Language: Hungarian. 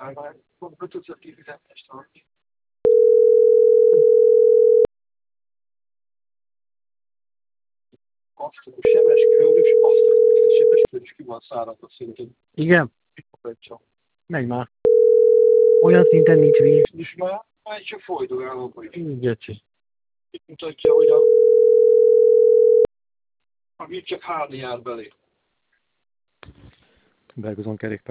már pont tudsz kifizetést adni. Azt a sebes kör, és azt a sebes kör is ki van száradva szintén. Igen? Megy már. Olyan szinten nincs víz. És már csak folydogálóban is. Geci. Itt mutatja, hogy a víz csak hálni jár belé. Bergozon kerékpár.